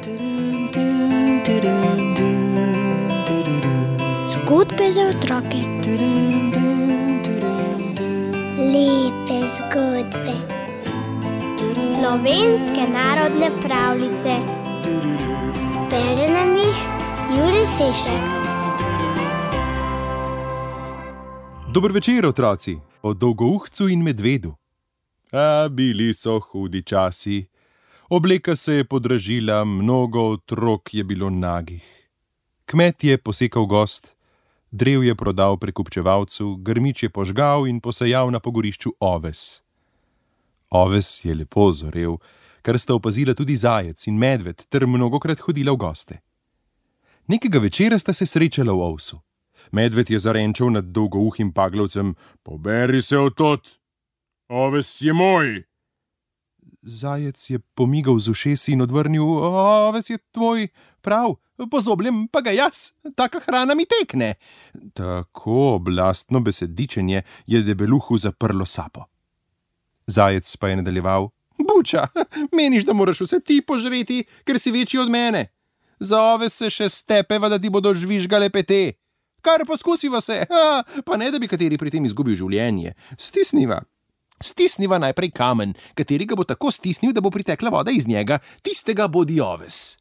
Zgodbe za otroke. Lepe zgodbe. Slovenske narodne pravljice. Bere nam jih Jure Sešek. Dober večer, otroci, o dolgouhcu in medvedu. Bili so hudi časi. Obleka se je podražila, mnogo otrok je bilo nagih. Kmet je posekal gozd, drev je prodal prekupčevalcu, grmič je požgal in posejal na pogorišču oves. Oves je lepo zorel, kar sta opazila tudi zajec in medved ter mnogokrat hodila v goste. Nekega večera sta se srečala v ovsu. Medved je zarenčal nad dolgouhim paglavcem: "Poberi se odtod, oves je moj." Zajec je pomigal z ušesi in odvrnil: "Oves je tvoj, prav, pozobljem pa ga jaz, taka hrana mi tekne." Tako oblastno besedičenje je debeluhu zaprlo sapo. Zajec pa je nadaljeval: "Buča, meniš, da moraš vse ti požreti, ker si večji od mene? Za oves se še stepeva, da ti bodo žvižgale pete. Kar poskusiva se, pa ne da bi kateri pri tem izgubil življenje. Stisniva najprej kamen, kateri ga bo tako stisnil, da bo pritekla voda iz njega, tistega bodi oves."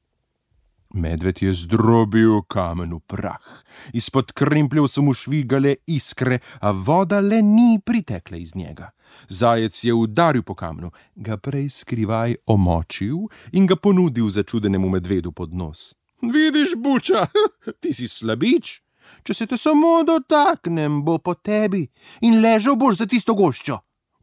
Medved je zdrobil kamen v prah. Izpod krempljev so mu švigale iskre, a voda le ni pritekla iz njega. Zajec je udaril po kamnu, ga prej skrivaj omočil in ga ponudil začudenemu medvedu pod nos. "Vidiš, Buča, ti si slabič. Če se te samo dotaknem, bo po tebi in ležal boš za tisto goščo."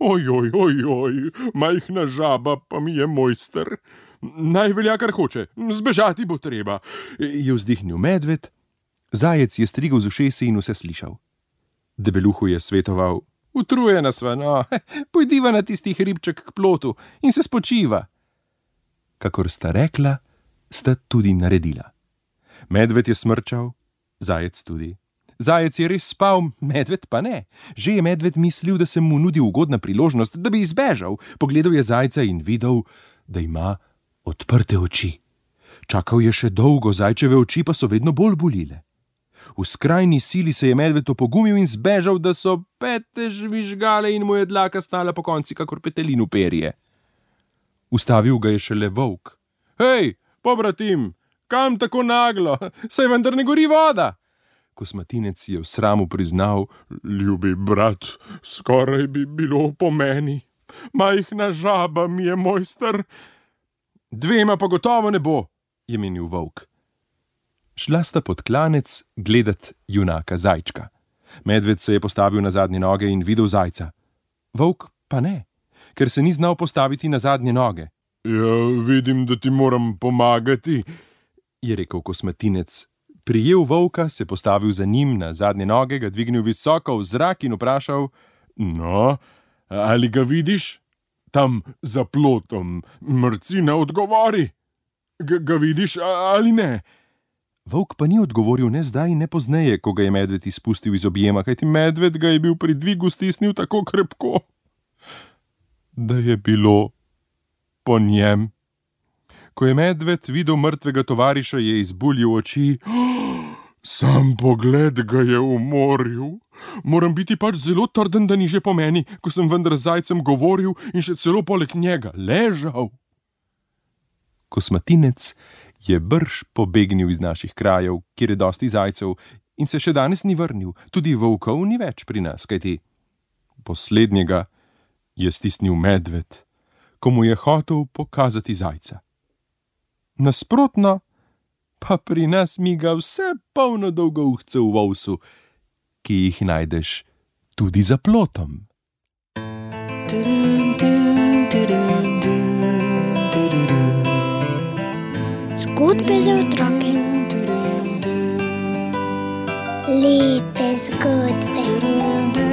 Oj, majhna žaba pa mi je mojster. Naj velja, kar hoče, zbežati bo treba," je vzdihnil medved. Zajec je strigel z ušesi in vse slišal. Debeluhu je svetoval: "Utrujena sva, no, pojdiva na tisti hribček k plotu in se spočiva." Kakor sta rekla, sta tudi naredila. Medved je smrčal, zajec tudi. Zajec je res spal, medved pa ne. Že je medved mislil, da se mu nudi ugodna priložnost, da bi izbežal. Pogledal je zajca in videl, da ima odprte oči. Čakal je še dolgo, zajčeve oči pa so vedno bolj bolile. V skrajni sili se je medved opogumil in zbežal, da so pete žvižgale in mu je dlaka stala po konci kakor petelinu perje. Ustavil ga je šele volk. "Hej, pobratim, kam tako naglo? Saj vendar ne gori voda." Kosmatinec je v sramu priznal: "Ljubi brat, skoraj bi bilo po meni. Majhna žaba mi je mojster." "Dvema pa gotovo ne bo," je menil volk. Šla sta pod klanec gledat junaka zajčka. Medved se je postavil na zadnje noge in videl zajca. Volk pa ne, ker se ni znal postaviti na zadnje noge. "Ja, vidim, da ti moram pomagati," je rekel kosmatinec. Prijel volka, se postavil za njim na zadnje noge, ga dvignil visoko v zrak in vprašal: "No, ali ga vidiš? Tam za plotom, mrcina, odgovori. Ga vidiš ali ne?" Volk pa ni odgovoril ne zdaj, ne pozneje, ko ga je medved izpustil iz objema, kajti medved ga je bil pri dvigu stisnil tako krepko, da je bilo po njem. Ko je medved videl mrtvega tovariša, je izbuljil oči. "Sam pogled ga je umoril. Moram biti pač zelo trden, da ni že po meni, ko sem vendar z zajcem govoril in še celo poleg njega ležal." Kosmatinec je brž pobegnil iz naših krajev, kjer je dosti zajcev, in se še danes ni vrnil. Tudi volkov ni več pri nas, kajti poslednjega je stisnil medved, ko mu je hotel pokazati zajca. Nasprotno pa pri nas miga vse polno dolgouhcev v ovsu, ki jih najdeš tudi za plotom. Zgodbe za otroke. Lepe zgodbe.